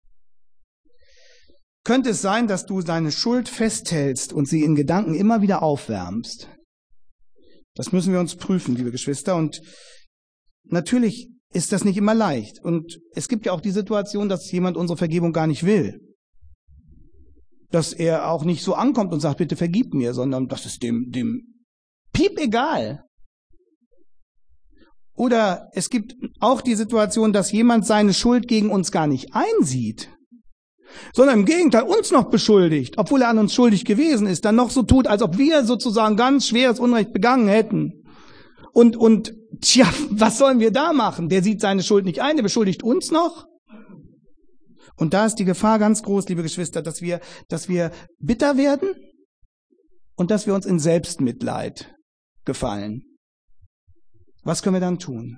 Könnte es sein, dass du seine Schuld festhältst und sie in Gedanken immer wieder aufwärmst? Das müssen wir uns prüfen, liebe Geschwister. Und natürlich ist das nicht immer leicht. Und es gibt ja auch die Situation, dass jemand unsere Vergebung gar nicht will. Dass er auch nicht so ankommt und sagt, bitte vergib mir, sondern das ist dem, dem Piep egal. Oder es gibt auch die Situation, dass jemand seine Schuld gegen uns gar nicht einsieht, sondern im Gegenteil uns noch beschuldigt, obwohl er an uns schuldig gewesen ist, dann noch so tut, als ob wir sozusagen ganz schweres Unrecht begangen hätten. Und, und, tja, was sollen wir da machen? Der sieht seine Schuld nicht ein, der beschuldigt uns noch. Und da ist die Gefahr ganz groß, liebe Geschwister, dass wir, dass wir bitter werden und dass wir uns in Selbstmitleid gefallen. Was können wir dann tun?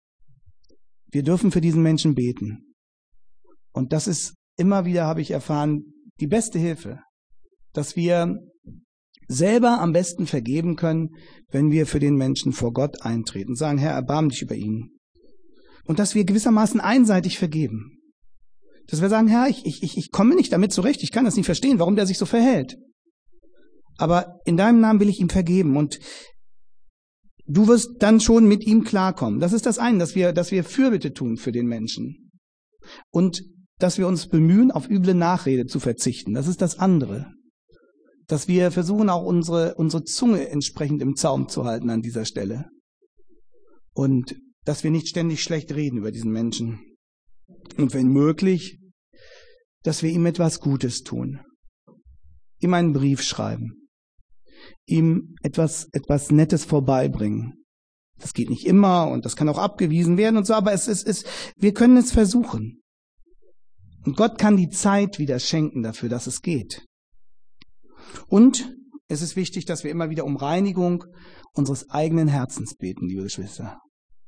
Wir dürfen für diesen Menschen beten. Und das ist immer wieder, habe ich erfahren, die beste Hilfe, dass wir selber am besten vergeben können, wenn wir für den Menschen vor Gott eintreten, sagen, Herr, erbarm dich über ihn. Und dass wir gewissermaßen einseitig vergeben. Dass wir sagen, Herr, ich, ich, ich komme nicht damit zurecht, ich kann das nicht verstehen, warum der sich so verhält. Aber in deinem Namen will ich ihm vergeben und du wirst dann schon mit ihm klarkommen. Das ist das eine, dass wir, dass wir Fürbitte tun für den Menschen. Und dass wir uns bemühen, auf üble Nachrede zu verzichten. Das ist das andere. Dass wir versuchen, auch unsere, unsere Zunge entsprechend im Zaum zu halten an dieser Stelle. Und dass wir nicht ständig schlecht reden über diesen Menschen. Und wenn möglich, dass wir ihm etwas Gutes tun. Ihm einen Brief schreiben. Ihm etwas, etwas Nettes vorbeibringen. Das geht nicht immer und das kann auch abgewiesen werden und so, aber es ist, es, wir können es versuchen. Und Gott kann die Zeit wieder schenken dafür, dass es geht. Und es ist wichtig, dass wir immer wieder um Reinigung unseres eigenen Herzens beten, liebe Geschwister.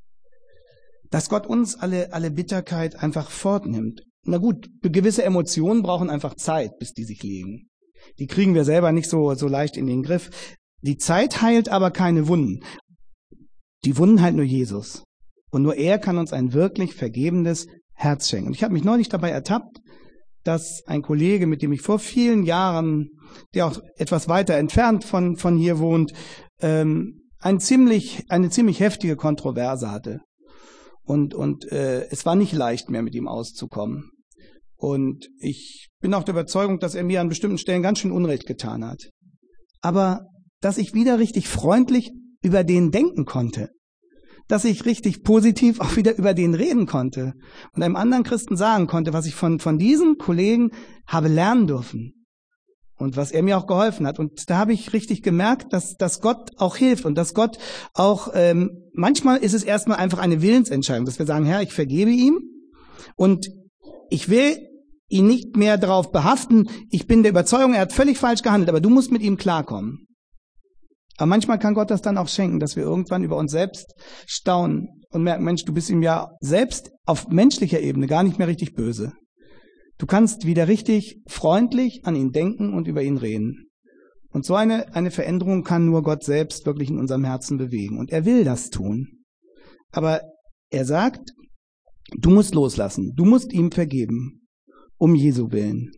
Dass Gott uns alle, alle Bitterkeit einfach fortnimmt. Na gut, gewisse Emotionen brauchen einfach Zeit, bis die sich legen. Die kriegen wir selber nicht so, so leicht in den Griff. Die Zeit heilt aber keine Wunden. Die Wunden heilt nur Jesus. Und nur er kann uns ein wirklich vergebendes Herz schenken. Und ich habe mich neulich dabei ertappt, dass ein Kollege, mit dem ich vor vielen Jahren, der auch etwas weiter entfernt von, von hier wohnt, ähm, ein ziemlich, eine ziemlich heftige Kontroverse hatte. Und, und äh, es war nicht leicht mehr, mit ihm auszukommen. Und ich bin auch der Überzeugung, dass er mir an bestimmten Stellen ganz schön Unrecht getan hat. Aber dass ich wieder richtig freundlich über den denken konnte, dass ich richtig positiv auch wieder über den reden konnte und einem anderen Christen sagen konnte, was ich von, von diesem Kollegen habe lernen dürfen und was er mir auch geholfen hat. Und da habe ich richtig gemerkt, dass, dass Gott auch hilft und dass Gott auch, ähm, manchmal ist es erstmal einfach eine Willensentscheidung, dass wir sagen, Herr, ich vergebe ihm und ich will ihn nicht mehr darauf behaften, ich bin der Überzeugung, er hat völlig falsch gehandelt, aber du musst mit ihm klarkommen. Aber manchmal kann Gott das dann auch schenken, dass wir irgendwann über uns selbst staunen und merken, Mensch, du bist ihm ja selbst auf menschlicher Ebene gar nicht mehr richtig böse. Du kannst wieder richtig freundlich an ihn denken und über ihn reden. Und so eine, eine Veränderung kann nur Gott selbst wirklich in unserem Herzen bewegen. Und er will das tun. Aber er sagt, du musst loslassen, du musst ihm vergeben, um Jesu willen.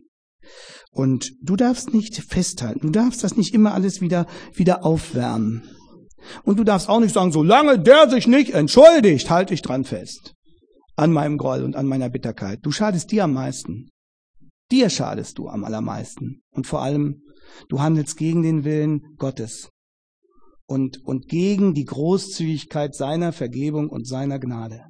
Und du darfst nicht festhalten, du darfst das nicht immer alles wieder, wieder aufwärmen. Und du darfst auch nicht sagen, solange der sich nicht entschuldigt, halte ich dran fest. An meinem Groll und an meiner Bitterkeit. Du schadest dir am meisten. Dir schadest du am allermeisten. Und vor allem, du handelst gegen den Willen Gottes. Und, und gegen die Großzügigkeit seiner Vergebung und seiner Gnade.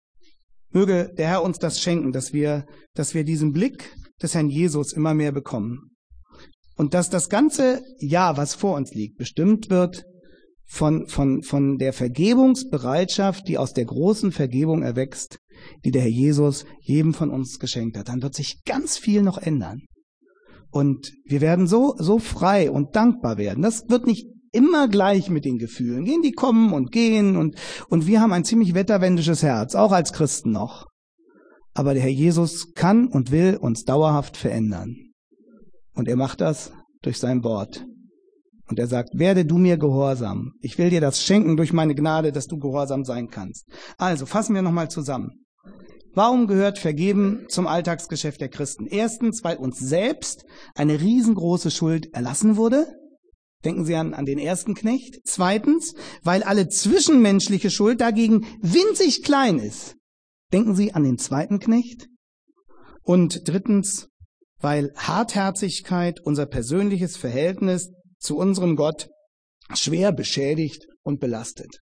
Möge der Herr uns das schenken, dass wir, dass wir diesen Blick des Herrn Jesus immer mehr bekommen. Und dass das ganze Jahr, was vor uns liegt, bestimmt wird von, von, von der Vergebungsbereitschaft, die aus der großen Vergebung erwächst, die der Herr Jesus jedem von uns geschenkt hat. Dann wird sich ganz viel noch ändern. Und wir werden so, so frei und dankbar werden. Das wird nicht immer gleich mit den Gefühlen gehen, die kommen und gehen und, und wir haben ein ziemlich wetterwendisches Herz, auch als Christen noch. Aber der Herr Jesus kann und will uns dauerhaft verändern. Und er macht das durch sein Wort. Und er sagt, werde du mir gehorsam. Ich will dir das schenken durch meine Gnade, dass du gehorsam sein kannst. Also fassen wir nochmal zusammen. Warum gehört Vergeben zum Alltagsgeschäft der Christen? Erstens, weil uns selbst eine riesengroße Schuld erlassen wurde. Denken Sie an, an den ersten Knecht. Zweitens, weil alle zwischenmenschliche Schuld dagegen winzig klein ist. Denken Sie an den zweiten Knecht. Und drittens, weil Hartherzigkeit unser persönliches Verhältnis zu unserem Gott schwer beschädigt und belastet.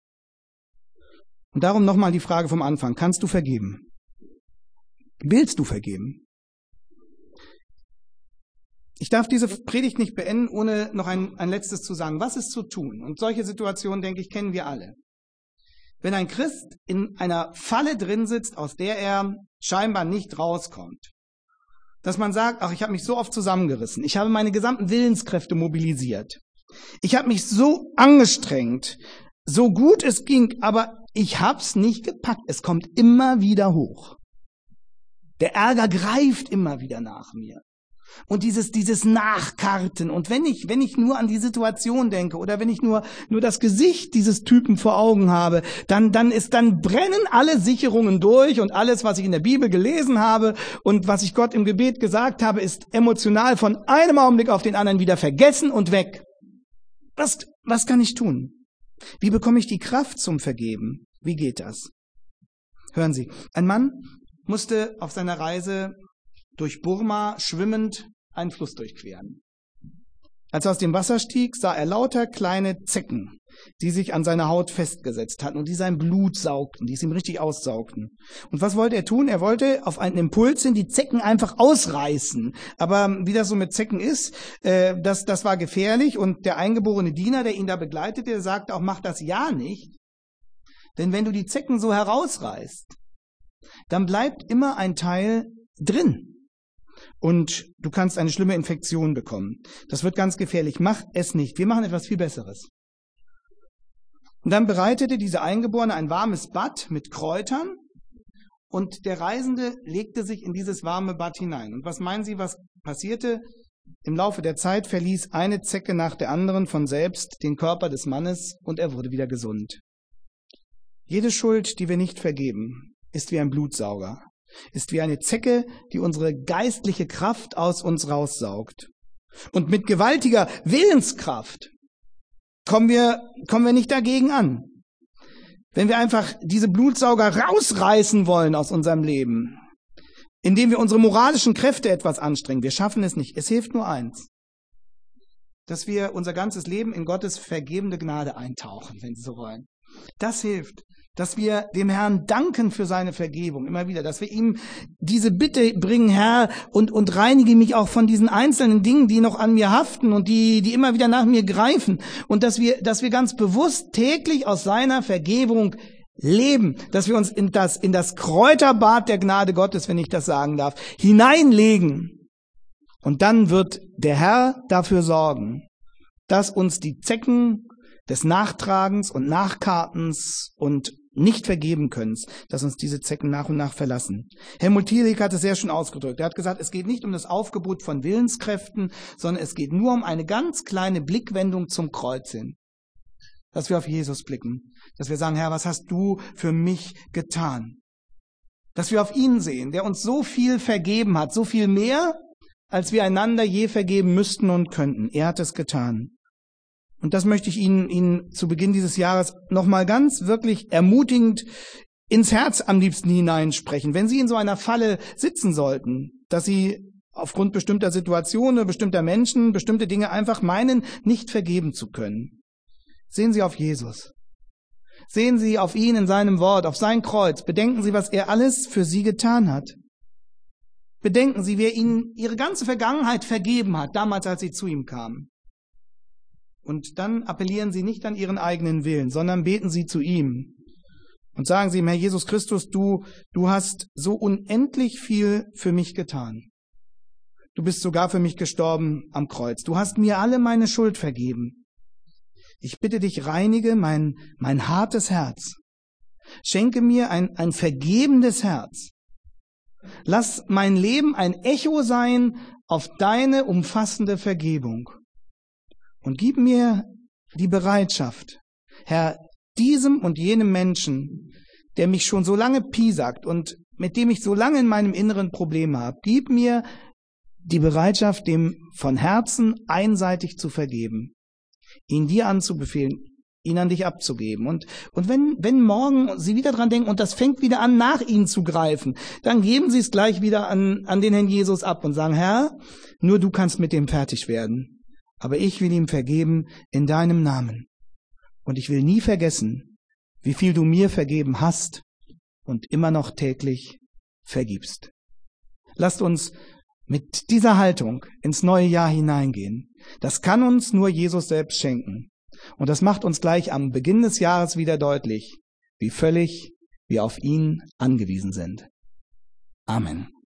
Und darum nochmal die Frage vom Anfang. Kannst du vergeben? Willst du vergeben? Ich darf diese Predigt nicht beenden, ohne noch ein, ein letztes zu sagen. Was ist zu tun? Und solche Situationen, denke ich, kennen wir alle. Wenn ein Christ in einer Falle drin sitzt, aus der er scheinbar nicht rauskommt, dass man sagt, ach, ich habe mich so oft zusammengerissen, ich habe meine gesamten Willenskräfte mobilisiert, ich habe mich so angestrengt, so gut es ging, aber ich hab's nicht gepackt. Es kommt immer wieder hoch. Der Ärger greift immer wieder nach mir. Und dieses, dieses Nachkarten. Und wenn ich, wenn ich nur an die Situation denke oder wenn ich nur, nur das Gesicht dieses Typen vor Augen habe, dann, dann ist, dann brennen alle Sicherungen durch und alles, was ich in der Bibel gelesen habe und was ich Gott im Gebet gesagt habe, ist emotional von einem Augenblick auf den anderen wieder vergessen und weg. Was, was kann ich tun? Wie bekomme ich die Kraft zum Vergeben? Wie geht das? Hören Sie, ein Mann musste auf seiner Reise durch Burma schwimmend einen Fluss durchqueren. Als er aus dem Wasser stieg, sah er lauter kleine Zecken, die sich an seiner Haut festgesetzt hatten und die sein Blut saugten, die es ihm richtig aussaugten. Und was wollte er tun? Er wollte auf einen Impuls hin die Zecken einfach ausreißen. Aber wie das so mit Zecken ist, äh, das, das war gefährlich. Und der eingeborene Diener, der ihn da begleitete, der sagte auch, mach das ja nicht. Denn wenn du die Zecken so herausreißt, dann bleibt immer ein Teil drin. Und du kannst eine schlimme Infektion bekommen. Das wird ganz gefährlich. Mach es nicht. Wir machen etwas viel Besseres. Und dann bereitete dieser Eingeborene ein warmes Bad mit Kräutern und der Reisende legte sich in dieses warme Bad hinein. Und was meinen Sie, was passierte? Im Laufe der Zeit verließ eine Zecke nach der anderen von selbst den Körper des Mannes und er wurde wieder gesund. Jede Schuld, die wir nicht vergeben, ist wie ein Blutsauger. Ist wie eine Zecke, die unsere geistliche Kraft aus uns raussaugt. Und mit gewaltiger Willenskraft kommen wir, kommen wir nicht dagegen an. Wenn wir einfach diese Blutsauger rausreißen wollen aus unserem Leben, indem wir unsere moralischen Kräfte etwas anstrengen. Wir schaffen es nicht. Es hilft nur eins, dass wir unser ganzes Leben in Gottes vergebende Gnade eintauchen, wenn Sie so wollen. Das hilft, dass wir dem Herrn danken für seine Vergebung, immer wieder, dass wir ihm diese Bitte bringen, Herr, und, und reinige mich auch von diesen einzelnen Dingen, die noch an mir haften und die, die immer wieder nach mir greifen, und dass wir, dass wir ganz bewusst täglich aus seiner Vergebung leben, dass wir uns in das, in das Kräuterbad der Gnade Gottes, wenn ich das sagen darf, hineinlegen. Und dann wird der Herr dafür sorgen, dass uns die Zecken des Nachtragens und Nachkartens und nicht vergeben können, dass uns diese Zecken nach und nach verlassen. Helmut Thielik hat es sehr schön ausgedrückt. Er hat gesagt, es geht nicht um das Aufgebot von Willenskräften, sondern es geht nur um eine ganz kleine Blickwendung zum Kreuz hin. Dass wir auf Jesus blicken, dass wir sagen, Herr, was hast du für mich getan? Dass wir auf ihn sehen, der uns so viel vergeben hat, so viel mehr, als wir einander je vergeben müssten und könnten. Er hat es getan. Und das möchte ich Ihnen, Ihnen zu Beginn dieses Jahres nochmal ganz wirklich ermutigend ins Herz am liebsten hineinsprechen. Wenn Sie in so einer Falle sitzen sollten, dass Sie aufgrund bestimmter Situationen, bestimmter Menschen, bestimmte Dinge einfach meinen, nicht vergeben zu können, sehen Sie auf Jesus. Sehen Sie auf ihn in seinem Wort, auf sein Kreuz. Bedenken Sie, was er alles für Sie getan hat. Bedenken Sie, wie er Ihnen Ihre ganze Vergangenheit vergeben hat, damals, als Sie zu ihm kamen. Und dann appellieren Sie nicht an Ihren eigenen Willen, sondern beten Sie zu ihm und sagen Sie ihm, Herr Jesus Christus, du, du hast so unendlich viel für mich getan. Du bist sogar für mich gestorben am Kreuz. Du hast mir alle meine Schuld vergeben. Ich bitte dich, reinige mein, mein hartes Herz. Schenke mir ein, ein vergebendes Herz. Lass mein Leben ein Echo sein auf deine umfassende Vergebung. Und gib mir die Bereitschaft, Herr, diesem und jenem Menschen, der mich schon so lange piesackt und mit dem ich so lange in meinem Inneren Probleme habe, gib mir die Bereitschaft, dem von Herzen einseitig zu vergeben, ihn dir anzubefehlen, ihn an dich abzugeben. Und, und wenn, wenn morgen Sie wieder dran denken und das fängt wieder an, nach Ihnen zu greifen, dann geben Sie es gleich wieder an, an den Herrn Jesus ab und sagen, Herr, nur du kannst mit dem fertig werden. Aber ich will ihm vergeben in deinem Namen. Und ich will nie vergessen, wie viel du mir vergeben hast und immer noch täglich vergibst. Lasst uns mit dieser Haltung ins neue Jahr hineingehen. Das kann uns nur Jesus selbst schenken. Und das macht uns gleich am Beginn des Jahres wieder deutlich, wie völlig wir auf ihn angewiesen sind. Amen.